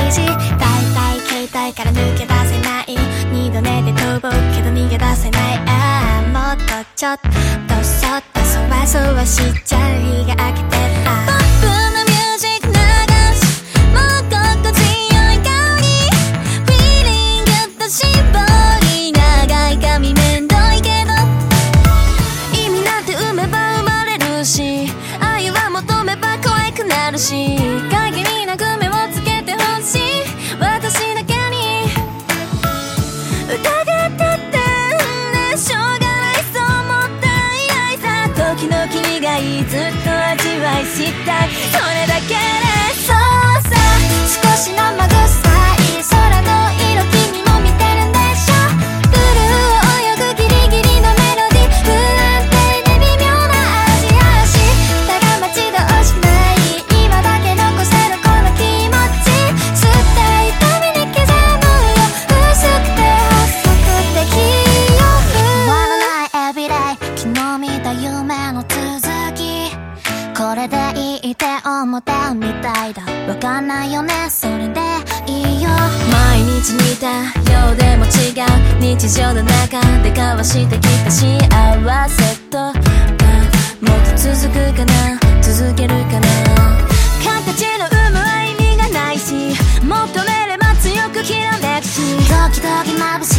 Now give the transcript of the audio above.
いし、だいたい携帯から抜け出せない、二度寝で飛ぶけど逃げ出せない、もっとちょっとそっとそわそわしちゃう日が明けてる。ポップなミュージック流し、もう心地よい香り、フィーリングと絞り、長い髪めんどいけど意味なんて生めば生まれるし、愛は求めば可愛くなるし、限りなく目をつけてほしい私だけに。疑っててね、しょうがないそう思った愛さ、時の君がいい、ずっと味わいしたい、それだけで。そうさ、少しのまぐさい空の色君も見てるんでしょ。ブルーを泳ぐギリギリのメロディー、不安定で微妙な味やし、だが待ち遠しない今だけ残せるこの気持ち、吸って痛みに刻むよ、薄くて細くて清く終わらない everyday、 昨日見た夢の続き、これでいいって思ってみたいだ、わかんないよね、それでいいよ。毎日似たようでも違う日常の中で交わしてきた幸せとか、もっと続くかな、続けるかな。形の有無は意味がないし、求めれば強くきらめくし、時々眩し